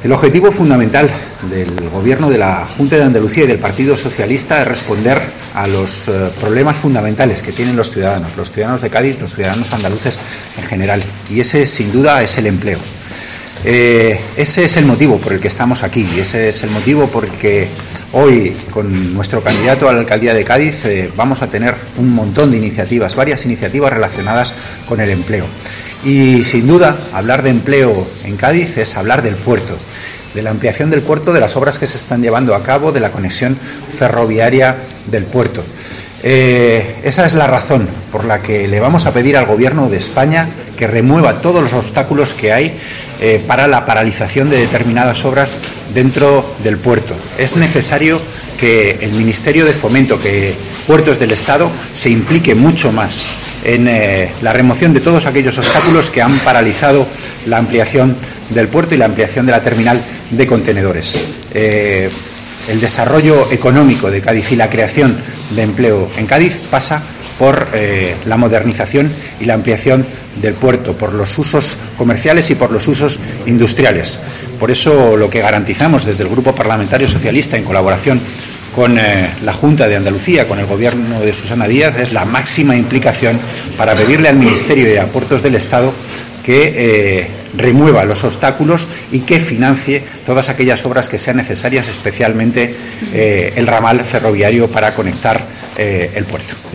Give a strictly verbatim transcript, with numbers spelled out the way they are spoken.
El objetivo fundamental del Gobierno de la Junta de Andalucía y del Partido Socialista es responder a los eh, problemas fundamentales que tienen los ciudadanos, los ciudadanos de Cádiz, los ciudadanos andaluces en general, y ese, sin duda, es el empleo. Eh, ese es el motivo por el que estamos aquí, y ese es el motivo por el que hoy, con nuestro candidato a la alcaldía de Cádiz, eh, vamos a tener un montón de iniciativas, varias iniciativas relacionadas con el empleo. Y, sin duda, hablar de empleo en Cádiz es hablar del puerto, de la ampliación del puerto, de las obras que se están llevando a cabo, de la conexión ferroviaria del puerto. Eh, esa es la razón por la que le vamos a pedir al Gobierno de España que remueva todos los obstáculos que hay eh, para la paralización de determinadas obras dentro del puerto. Es necesario que el Ministerio de Fomento, que Puertos del Estado, se implique mucho más en eh, la remoción de todos aquellos obstáculos que han paralizado la ampliación del puerto y la ampliación de la terminal de contenedores. Eh, el desarrollo económico de Cádiz y la creación de empleo en Cádiz pasa por eh, la modernización y la ampliación del puerto, por los usos comerciales y por los usos industriales. Por eso lo que garantizamos desde el Grupo Parlamentario Socialista, en colaboración con eh, la Junta de Andalucía, con el Gobierno de Susana Díaz, es la máxima implicación para pedirle al Ministerio y a Puertos del Estado que eh, remueva los obstáculos y que financie todas aquellas obras que sean necesarias, especialmente eh, el ramal ferroviario para conectar eh, el puerto.